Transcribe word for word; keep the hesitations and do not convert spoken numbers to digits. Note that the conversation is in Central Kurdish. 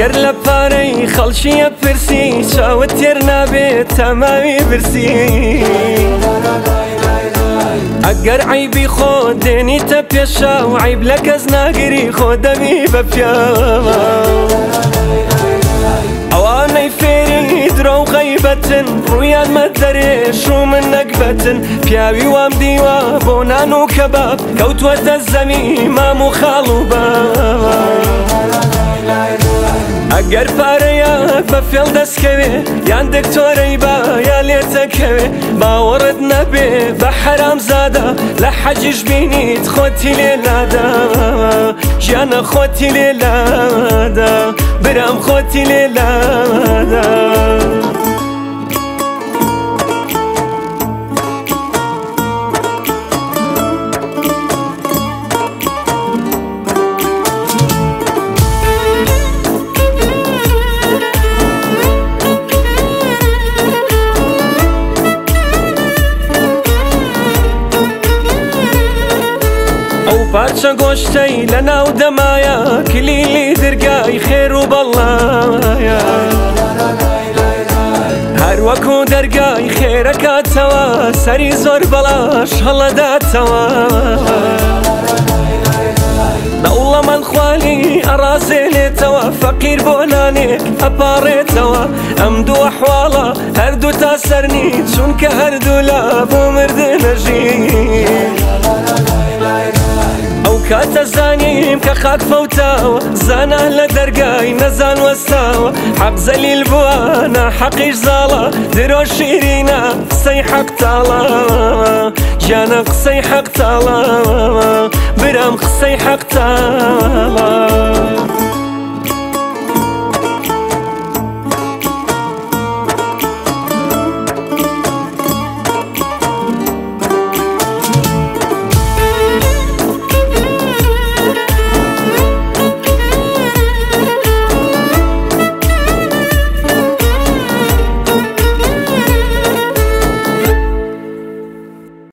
ئەگەر لە پارەی خەڵکیە پرسی چاوت تێر نابێت تەماوی برسی ئەگەر عیبی خۆ دێنیتە پێشە و عیب لە کەس ناگیری خۆ دەبی بە پیاوە ئەوانەی فێری درۆ و غەیبەتن ڕوویان مەدەرێش و من نەکبەتن پیاوی وام دیوە بۆ نان و کەباب کەوتوەتە زەمی مام و خاڵ و باب ئەگەر پارەیە بە فێڵ دەستکەوێ یان دکتۆرەی با یا لێتەکەوێ باوەڕت نەبێ بە حەرام زادە لە حەجیش بینیت خۆتی لێلادا ژیانە خۆتی لێلادا برام خۆتی لێلادا پارچە گۆشتەی لە ناو دەمایە کلیلی دەرگای خێر و بەڵایە هەروەکو دەرگای خێرەکاتەوە سەری زۆر بەڵاش هەڵەداتەوە دەوڵەمەند خوالی ئەڕازێنێتەوە فەقیر بۆ نانێک ئەپاڕێتەوە ئەم دوو ئەحواڵە هەردوو تا سەرنی چونکە هەردوو لە بۆ مردنەژین ئەو کاتە زانیم کە خاک فەوتاوە زانان لە دەرگای نەزان وەستاوە حەق زەلیل بووە ناحەقیش زاڵە درۆ شیرینە قسەی حەق تاڵە گیانە قسەی حەق تاڵە برام قسەی حەق تاڵە